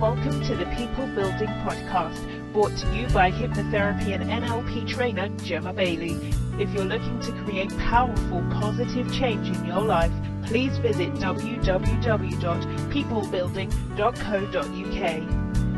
welcome to the People Building Podcast, brought to you by hypnotherapy and NLP trainer Gemma Bailey. If you're looking to create powerful, positive change in your life, please visit www.peoplebuilding.co.uk.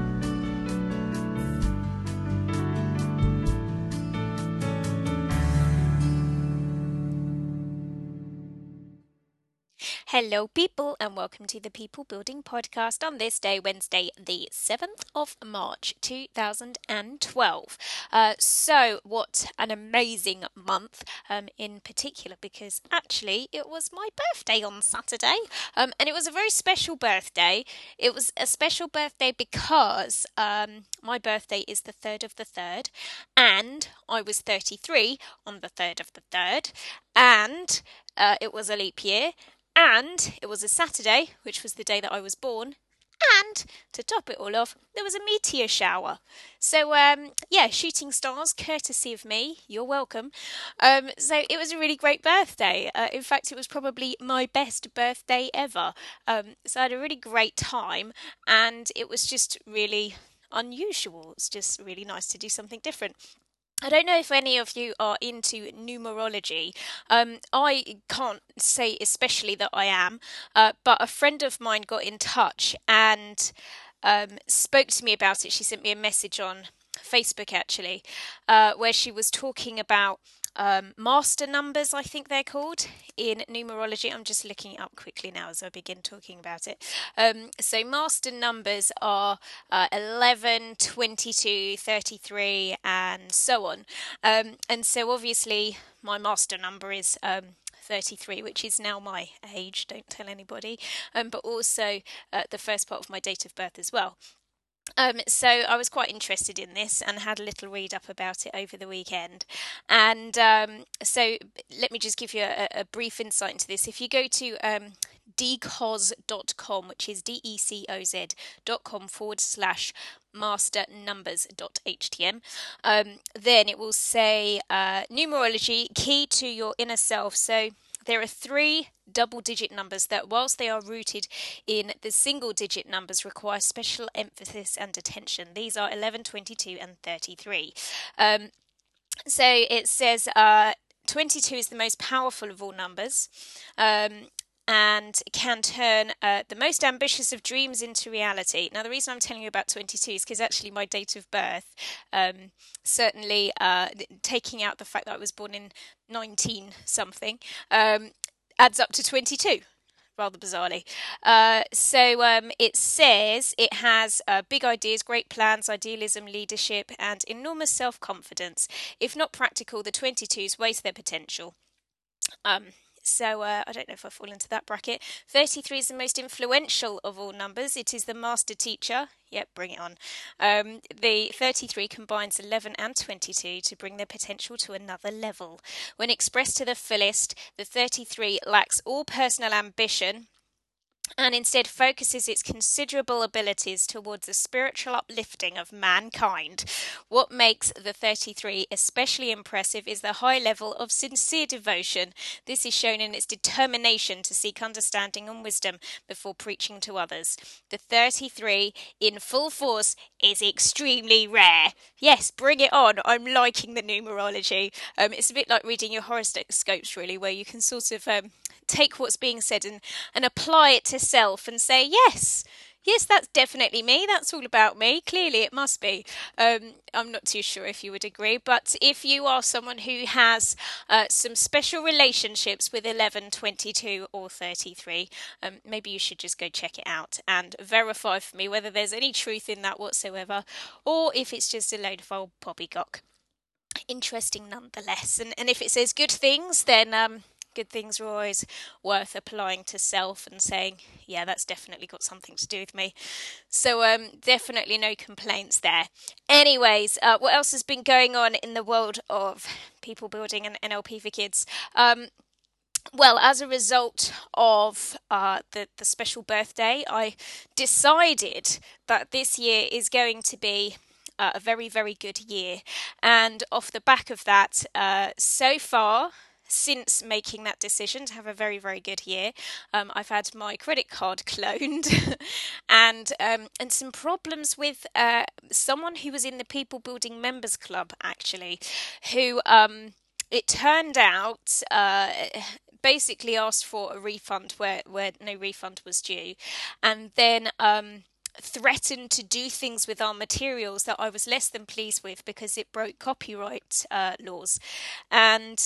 Hello people and welcome to the People Building Podcast on this day, Wednesday the 7th of March 2012. So what an amazing month in particular, because actually it was my birthday on Saturday and it was a very special birthday. It was a special birthday because my birthday is the 3rd of the 3rd and I was 33 on the 3rd of the 3rd and it was a leap year. And it was a Saturday, which was the day that I was born. And to top it all off, there was a meteor shower. So, shooting stars, courtesy of me. You're welcome. So it was a really great birthday. In fact, it was probably my best birthday ever. So I had a really great time, and it was just really unusual. It's just really nice to do something different. I don't know if any of you are into numerology. I can't say especially that I am, but a friend of mine got in touch and spoke to me about it. She sent me a message on Facebook, actually, where she was talking about master numbers, I think they're called, in numerology. I'm just looking it up quickly now as I begin talking about it. So master numbers are 11, 22, 33, and so on. And so obviously my master number is 33, which is now my age, don't tell anybody, but also the first part of my date of birth as well. So I was quite interested in this and had a little read up about it over the weekend. And so let me just give you a brief insight into this. If you go to decoz.com, which is decoz.com/masternumbers.htm, then it will say numerology, key to your inner self. So there are 3 double-digit numbers that, whilst they are rooted in the single-digit numbers, require special emphasis and attention. These are 11, 22, and 33. So it says 22 is the most powerful of all numbers, and can turn the most ambitious of dreams into reality. Now, the reason I'm telling you about 22 is because actually my date of birth, certainly taking out the fact that I was born in 19-something, adds up to 22, rather bizarrely. So it says it has big ideas, great plans, idealism, leadership, and enormous self-confidence. If not practical, the 22s waste their potential. So I don't know if I fall into that bracket. 33 is the most influential of all numbers. It is the master teacher. Yep, bring it on. The 33 combines 11 and 22 to bring their potential to another level. When expressed to the fullest, the 33 lacks all personal ambition and instead focuses its considerable abilities towards the spiritual uplifting of mankind. What makes the 33 especially impressive is the high level of sincere devotion. This is shown in its determination to seek understanding and wisdom before preaching to others. The 33 in full force is extremely rare. Yes, bring it on. I'm liking the numerology. It's a bit like reading your horoscopes, really, where you can sort of take what's being said and apply it to self and say, yes, that's definitely me. That's all about me. Clearly it must be. I'm not too sure if you would agree, but if you are someone who has some special relationships with 11, 22 or 33, maybe you should just go check it out and verify for me whether there's any truth in that whatsoever, or if it's just a load of old poppycock. Interesting nonetheless. And if it says good things, then good things are always worth applying to self and saying, yeah, that's definitely got something to do with me. So definitely no complaints there. Anyways, what else has been going on in the world of people building and NLP for kids? Well, as a result of the special birthday, I decided that this year is going to be a very, very good year. And off the back of that, so far, since making that decision to have a very, very good year, I've had my credit card cloned and some problems with someone who was in the People Building Members Club, actually, who it turned out basically asked for a refund where no refund was due, and then threatened to do things with our materials that I was less than pleased with because it broke copyright laws. And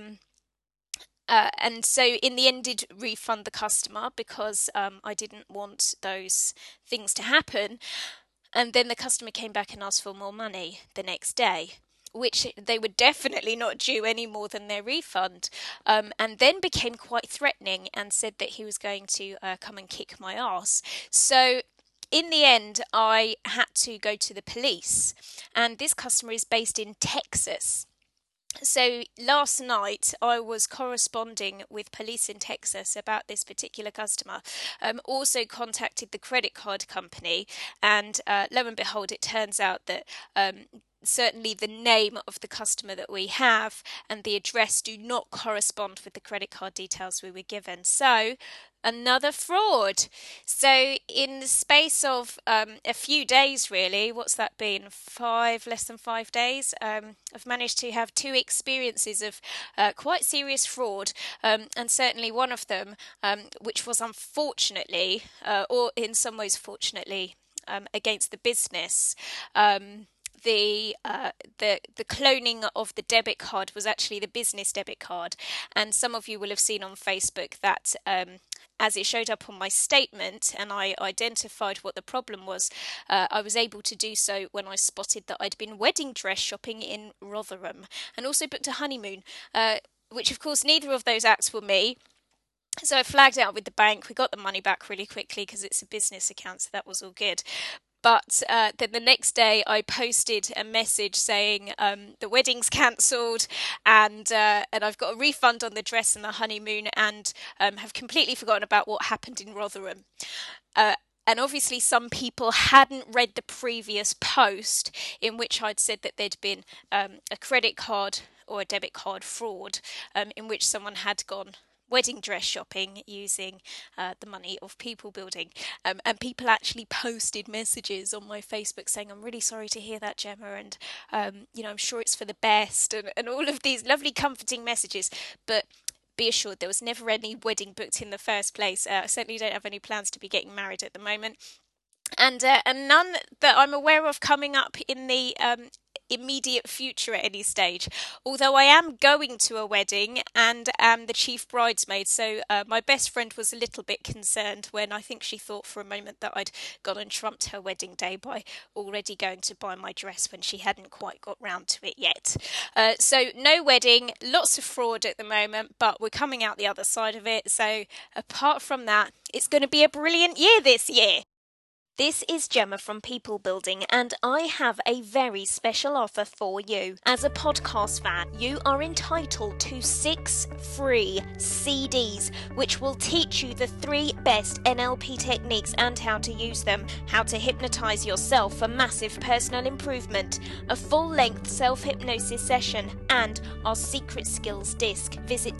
so in the end did refund the customer because I didn't want those things to happen. And then the customer came back and asked for more money the next day, which they were definitely not due any more than their refund, and then became quite threatening and said that he was going to come and kick my ass. So in the end, I had to go to the police, and this customer is based in Texas. So last night I was corresponding with police in Texas about this particular customer. Also contacted the credit card company, and lo and behold, it turns out that certainly the name of the customer that we have and the address do not correspond with the credit card details we were given. So another fraud. So in the space of a few days, really, what's that been? Less than 5 days. I've managed to have 2 experiences of quite serious fraud, and certainly one of them, which was unfortunately, or in some ways fortunately, against the business. The cloning of the debit card was actually the business debit card, and some of you will have seen on Facebook that as it showed up on my statement and I identified what the problem was, I was able to do so when I spotted that I'd been wedding dress shopping in Rotherham and also booked a honeymoon, which of course neither of those acts were me. So I flagged it out with the bank. We got the money back really quickly because it's a business account, so that was all good. But then the next day I posted a message saying the wedding's cancelled and I've got a refund on the dress and the honeymoon, and have completely forgotten about what happened in Rotherham. And obviously some people hadn't read the previous post in which I'd said that there'd been a credit card or a debit card fraud, in which someone had gone wedding dress shopping using the money of People Building, and people actually posted messages on my Facebook saying, I'm really sorry to hear that, Gemma, and I'm sure it's for the best, and all of these lovely comforting messages. But be assured there was never any wedding booked in the first place. I certainly don't have any plans to be getting married at the moment, and none that I'm aware of coming up in the immediate future at any stage, although I am going to a wedding and am the chief bridesmaid. So my best friend was a little bit concerned when I think she thought for a moment that I'd gone and trumped her wedding day by already going to buy my dress when she hadn't quite got round to it yet. So no wedding, lots of fraud at the moment, but we're coming out the other side of it. So apart from that, it's going to be a brilliant year this year. This is Gemma from People Building, and I have a very special offer for you. As a podcast fan, you are entitled to 6 free CDs, which will teach you the 3 best NLP techniques and how to use them, how to hypnotize yourself for massive personal improvement, a full-length self-hypnosis session, and our secret skills disc. Visit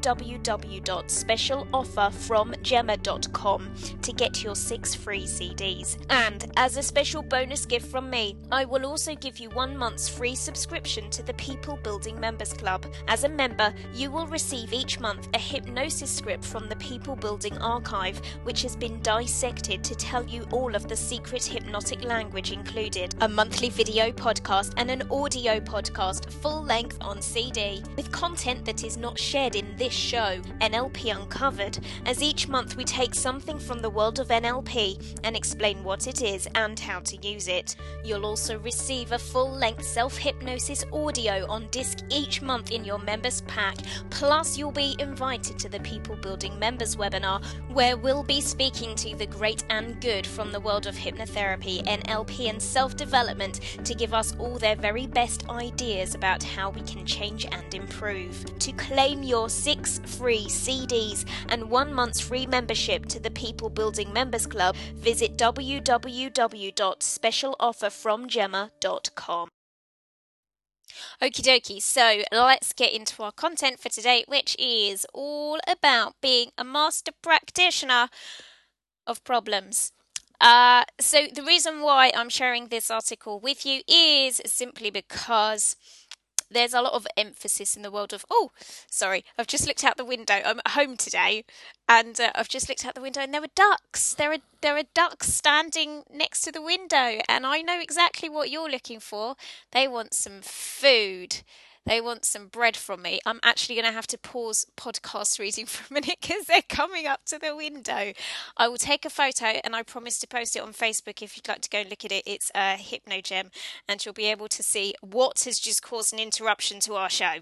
www.specialofferfromgemma.com to get your 6 free CDs. And as a special bonus gift from me, I will also give you 1 month's free subscription to the People Building Members Club. As a member, you will receive each month a hypnosis script from the People Building archive, which has been dissected to tell you all of the secret hypnotic language included, a monthly video podcast and an audio podcast full length on CD, with content that is not shared in this show, NLP Uncovered, as each month we take something from the world of NLP and explain what it is and how to use it. You'll also receive a full-length self-hypnosis audio on disc each month in your members pack, plus you'll be invited to the People Building Members webinar, where we'll be speaking to the great and good from the world of hypnotherapy, NLP and self-development to give us all their very best ideas about how we can change and improve. To claim your 6 free CDs and 1 month's free membership to the People Building Members Club, visit www.specialofferfromgemma.com. Okie dokie, so let's get into our content for today, which is all about being a master practitioner of problems. So the reason why I'm sharing this article with you is simply because there's a lot of emphasis in the world of, oh, sorry, I've just looked out the window. I'm at home today, and I've just looked out the window, and there were ducks. There are ducks standing next to the window, and I know exactly what you're looking for. They want some food. They want some bread from me. I'm actually going to have to pause podcast reading for a minute because they're coming up to the window. I will take a photo and I promise to post it on Facebook if you'd like to go and look at it. It's a HypnoGem, and you'll be able to see what has just caused an interruption to our show.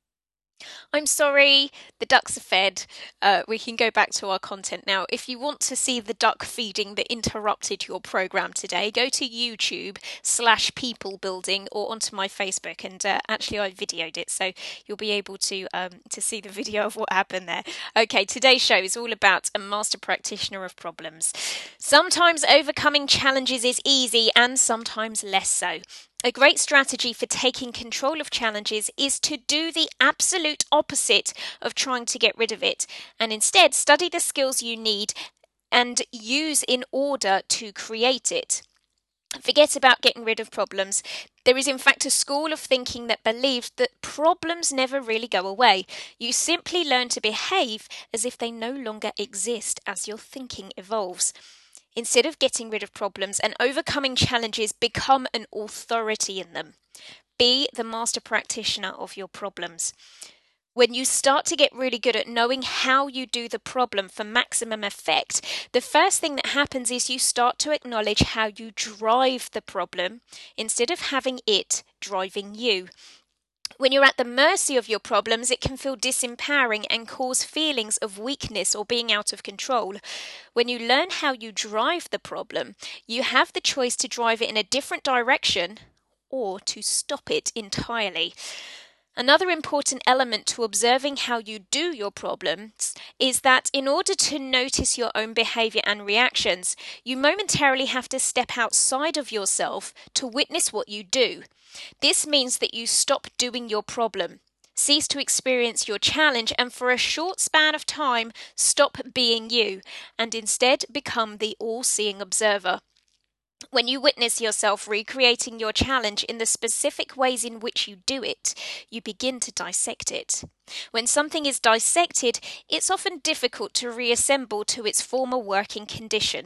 I'm sorry, the ducks are fed. We can go back to our content now. If you want to see the duck feeding that interrupted your program today, go to YouTube/people building or onto my Facebook, and actually I videoed it, so you'll be able to see the video of what happened there. Okay, today's show is all about a master practitioner of problems. Sometimes overcoming challenges is easy, and sometimes less so. A great strategy for taking control of challenges is to do the absolute opposite of trying to get rid of it, and instead study the skills you need and use in order to create it. Forget about getting rid of problems. There is in fact a school of thinking that believes that problems never really go away. You simply learn to behave as if they no longer exist as your thinking evolves. Instead of getting rid of problems and overcoming challenges, become an authority in them. Be the master practitioner of your problems. When you start to get really good at knowing how you do the problem for maximum effect, the first thing that happens is you start to acknowledge how you drive the problem instead of having it driving you. When you're at the mercy of your problems, it can feel disempowering and cause feelings of weakness or being out of control. When you learn how you drive the problem, you have the choice to drive it in a different direction or to stop it entirely. Another important element to observing how you do your problems is that in order to notice your own behavior and reactions, you momentarily have to step outside of yourself to witness what you do. This means that you stop doing your problem, cease to experience your challenge, and for a short span of time, stop being you, and instead become the all-seeing observer. When you witness yourself recreating your challenge in the specific ways in which you do it, you begin to dissect it. When something is dissected, it's often difficult to reassemble to its former working condition.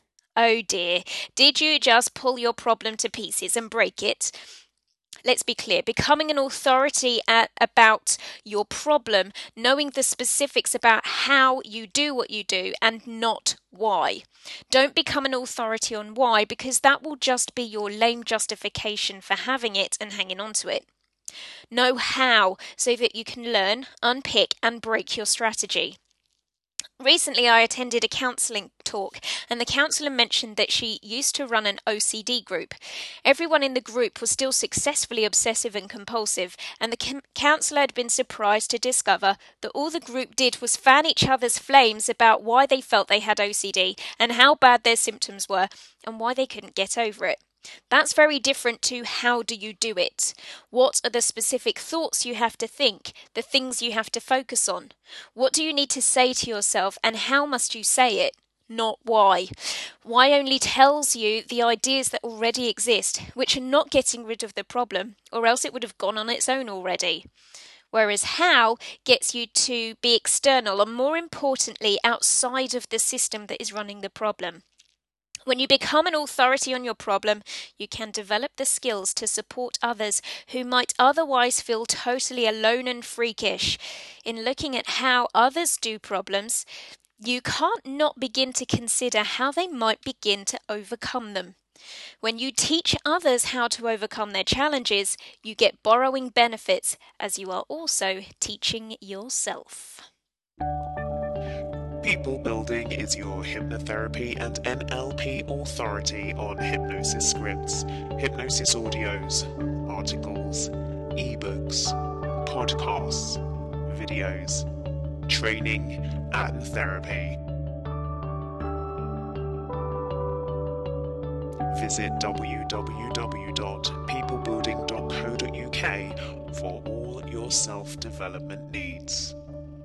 Oh dear, did you just pull your problem to pieces and break it? Let's be clear, becoming an authority about your problem, knowing the specifics about how you do what you do and not why. Don't become an authority on why, because that will just be your lame justification for having it and hanging on to it. Know how so that you can learn, unpick and break your strategy. Recently, I attended a counselling talk, and the counsellor mentioned that she used to run an OCD group. Everyone in the group was still successfully obsessive and compulsive, and the counsellor had been surprised to discover that all the group did was fan each other's flames about why they felt they had OCD and how bad their symptoms were and why they couldn't get over it. That's very different to how do you do it? What are the specific thoughts you have to think, the things you have to focus on? What do you need to say to yourself and how must you say it? Not why. Why only tells you the ideas that already exist, which are not getting rid of the problem, or else it would have gone on its own already. Whereas how gets you to be external and, more importantly, outside of the system that is running the problem. When you become an authority on your problem, you can develop the skills to support others who might otherwise feel totally alone and freakish. In looking at how others do problems, you can't not begin to consider how they might begin to overcome them. When you teach others how to overcome their challenges, you get borrowing benefits as you are also teaching yourself. People Building is your hypnotherapy and NLP authority on hypnosis scripts, hypnosis audios, articles, ebooks, podcasts, videos, training, and therapy. Visit www.peoplebuilding.co.uk for all your self-development needs.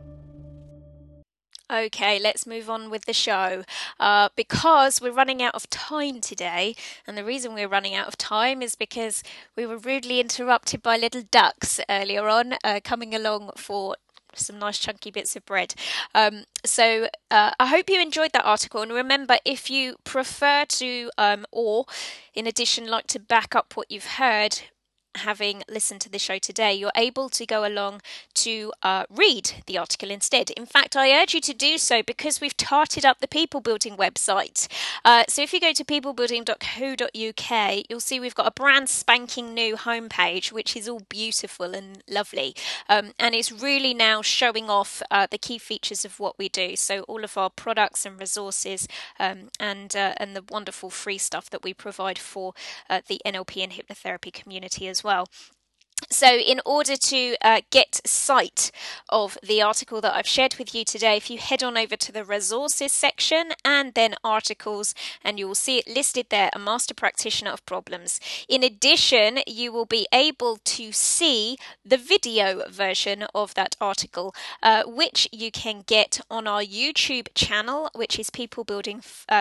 Okay, let's move on with the show. Because we're running out of time today, and the reason we're running out of time is because we were rudely interrupted by little ducks earlier on, coming along for some nice chunky bits of bread. So I hope you enjoyed that article. And remember, if you prefer to, or in addition, like to back up what you've heard, having listened to the show today, you're able to go along to read the article instead. In fact, I urge you to do so because we've tarted up the People Building website. So if you go to peoplebuilding.co.uk, you'll see we've got a brand spanking new homepage, which is all beautiful and lovely. And it's really now showing off the key features of what we do. So all of our products and resources and the wonderful free stuff that we provide for the NLP and hypnotherapy community as well. So in order to get sight of the article that I've shared with you today, if you head on over to the resources section and then articles, and you will see it listed there, a master practitioner of problems. In addition, you will be able to see the video version of that article, which you can get on our YouTube channel, which is People Building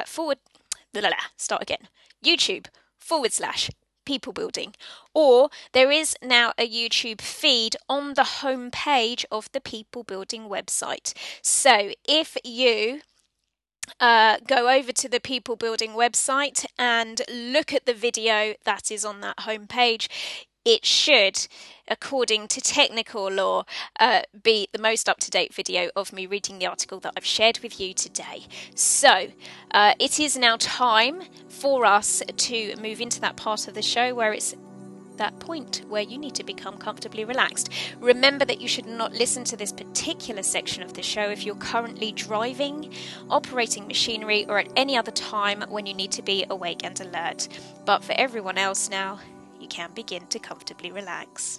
YouTube/. People Building, or there is now a YouTube feed on the home page of the People Building website. So if you go over to the People Building website and look at the video that is on that home page, it should, according to technical law, be the most up-to-date video of me reading the article that I've shared with you today. So it is now time for us to move into that part of the show where it's that point where you need to become comfortably relaxed. Remember that you should not listen to this particular section of the show if you're currently driving, operating machinery, or at any other time when you need to be awake and alert. But for everyone else now, you can begin to comfortably relax.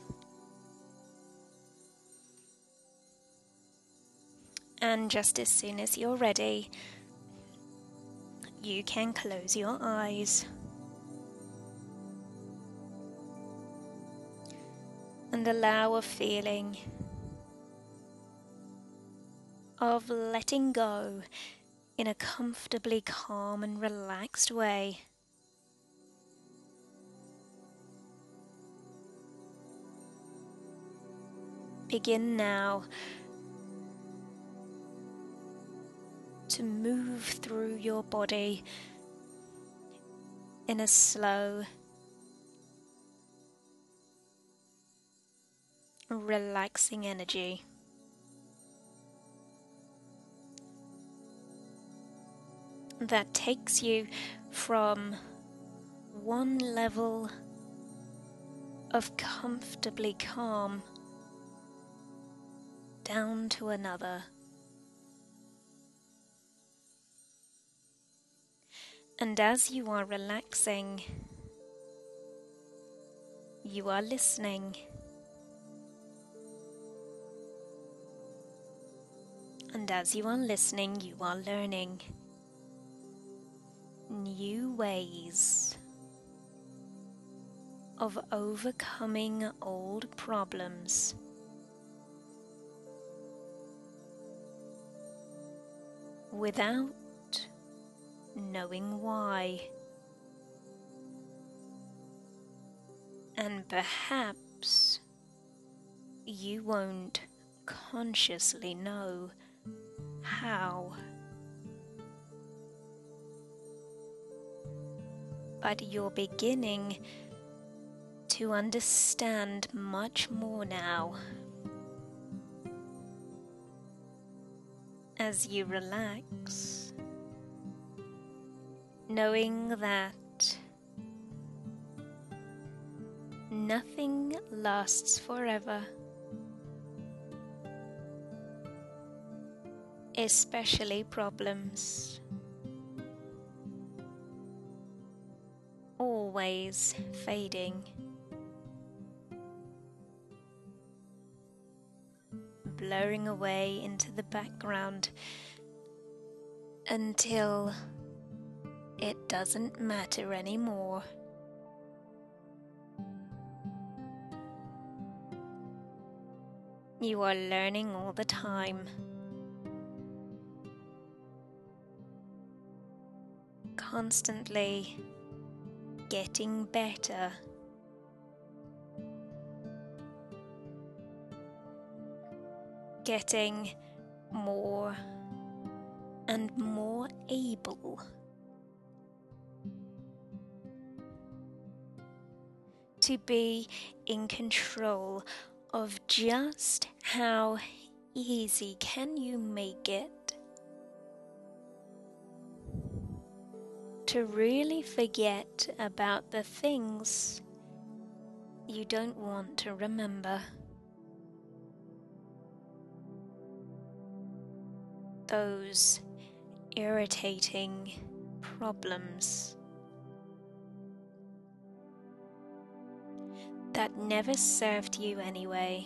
And just as soon as you're ready, you can close your eyes. And allow a feeling of letting go in a comfortably calm and relaxed way. Begin now to move through your body in a slow, relaxing energy. That takes you from one level of comfortably calm down to another. And as you are relaxing, you are listening. And as you are listening, you are learning new ways of overcoming old problems. Without knowing why. And perhaps you won't consciously know how. But you're beginning to understand much more now. As you relax, knowing that nothing lasts forever, especially problems. Always fading, blurring away into the background until it doesn't matter anymore. You are learning all the time. Constantly getting better. Getting more and more able to be in control of just how easy can you make it to really forget about the things you don't want to remember. Those irritating problems that never served you anyway.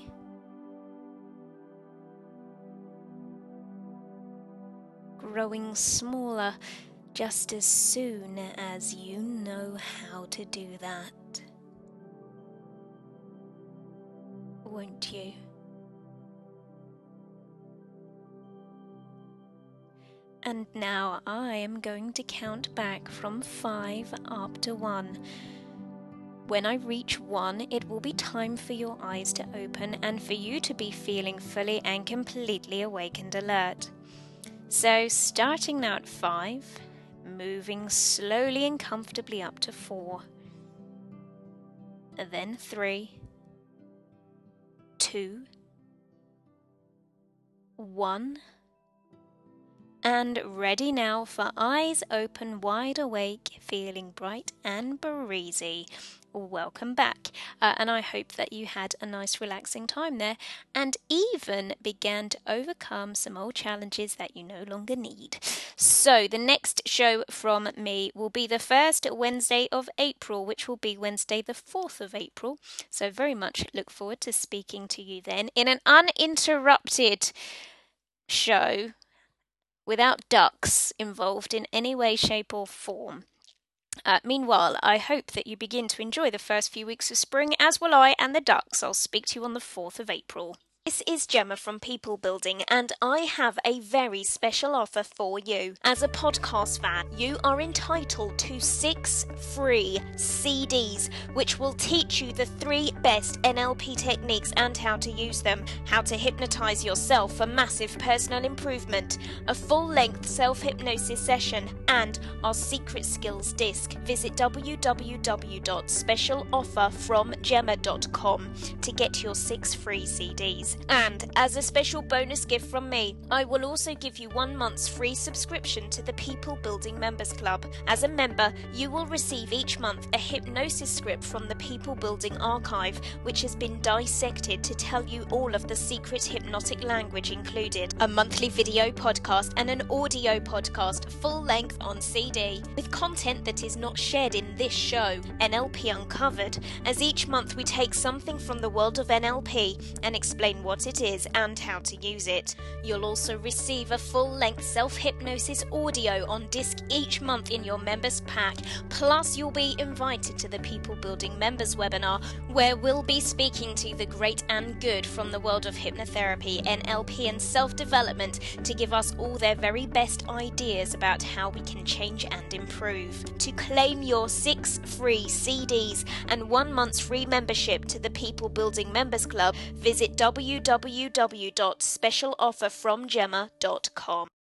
Growing smaller just as soon as you know how to do that. Won't you? And now I am going to count back from 5 up to 1. When I reach 1, it will be time for your eyes to open and for you to be feeling fully and completely awake and alert. So starting now at 5, moving slowly and comfortably up to 4, then 3, 2, 1, and ready now for eyes open, wide awake, feeling bright and breezy. Welcome back, and I hope that you had a nice relaxing time there and even began to overcome some old challenges that you no longer need. So the next show from me will be the first Wednesday of April, which will be Wednesday the 4th of April. So very much look forward to speaking to you then in an uninterrupted show without ducks involved in any way, shape or form. Meanwhile, I hope that you begin to enjoy the first few weeks of spring, as will I and the ducks. I'll speak to you on the 4th of April. This is Gemma from People Building, and I have a very special offer for you. As a podcast fan, you are entitled to 6 free CDs, which will teach you the 3 best NLP techniques and how to use them, how to hypnotize yourself for massive personal improvement, a full-length self-hypnosis session, and our secret skills disc. Visit www.specialofferfromgemma.com to get your 6 free CDs. And as a special bonus gift from me, I will also give you 1 month's free subscription to the People Building Members Club. As a member, you will receive each month a hypnosis script from the People Building archive, which has been dissected to tell you all of the secret hypnotic language included, a monthly video podcast and an audio podcast, full length on CD, with content that is not shared in this show, NLP Uncovered, as each month we take something from the world of NLP and explain what it is and how to use it. You'll also receive a full-length self-hypnosis audio on disc each month in your members pack, plus you'll be invited to the People Building Members webinar, where we'll be speaking to the great and good from the world of hypnotherapy, NLP and self-development to give us all their very best ideas about how we can change and improve. To claim your 6 free CDs and 1 month's free membership to the People Building Members Club, visit www.specialofferfromgemma.com.